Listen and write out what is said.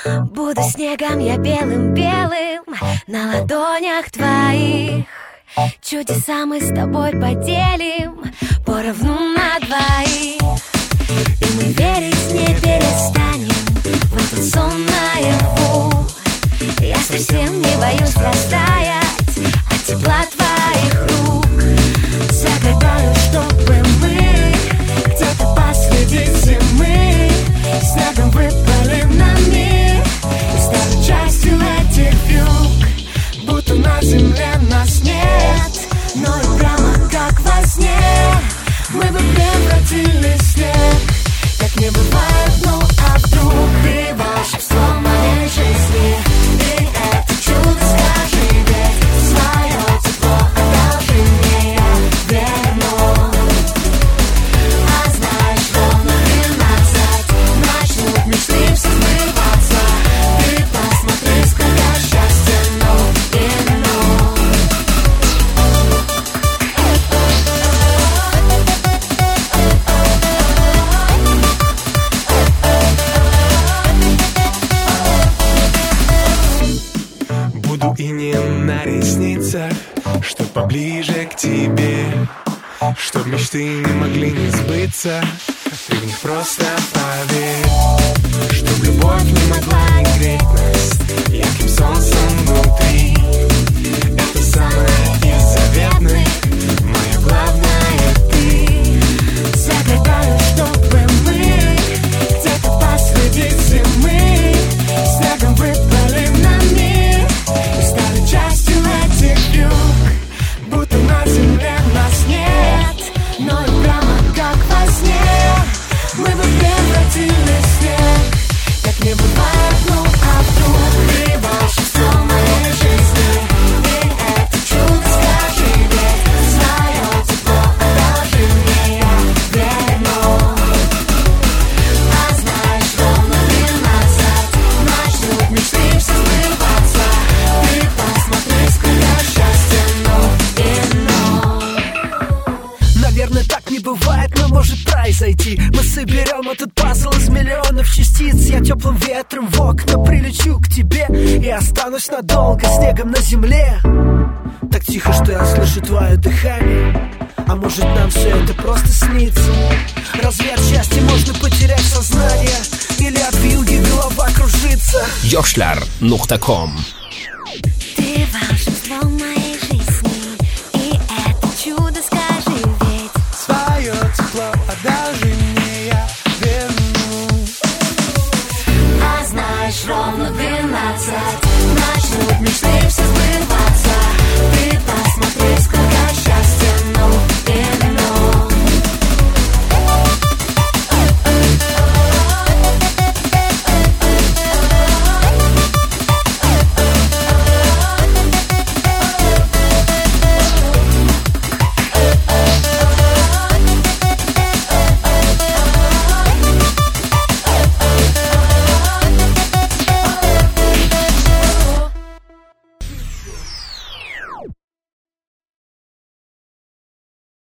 Буду снегом я белым-белым на ладонях твоих. Чудеса мы с тобой поделим поровну на двоих. И мы верить не перестанем в этот сон наяву. Я совсем не боюсь растаять от тепла твоих рук. Загадаю, чтобы мы где-то посреди зимы снегом выпали на мир и стали частью этих вьюг. Будто на земле нас нет, но и прямо как во сне мы бы превратились в снег. Так не бывает, ну а вдруг ты волшебство моей жизни? И это чудо, скажи, ведь свое тепло одолжи мне, я верну. А знаешь, ровно 12 начнут мечты все сбываться. Ты посмотри, сколько счастья, ну и ну. Буду инеем на ресницах, чтоб поближе к тебе, чтоб мечты не могли не сбыться. Ты в них просто поверь, чтоб любовь не могла не греть нас ярким солнцем внутри. Это самое из заветных, мое главное ты. Загадаю, чтобы мы где-то посреди зимы снегом выпали на мир и стали частью этих вьюг. Будто на земле нас нет, но и прямо как во сне мы бы превратились в снег. Так не бывает, ну а вдруг ты волшебство моей жизни? И это чудо, скажи, ведь свое тепло одолжи мне, я верну. А знаешь, ровно 12 начнут мечты все сбываться. Ты посмотри, сколько счастья, ну и ну. Наверное, так не бывает, но может произойти. Мы соберем этот пазл из миллионов частиц. Я теплым ветром в окна прилечу к тебе и останусь надолго снегом на земле. Так тихо, что я слышу твое дыхание. А может, нам все это просто снится? Разве от счастья можно потерять сознание? Или от вьюги голова кружится? Yoshlar.com. Ты волшебство моей жизни, и это чудо, скажи, ведь Свое тепло одолжи мне, я верну. а знаешь, ровно 12 начнут мечты все сбываться. Ты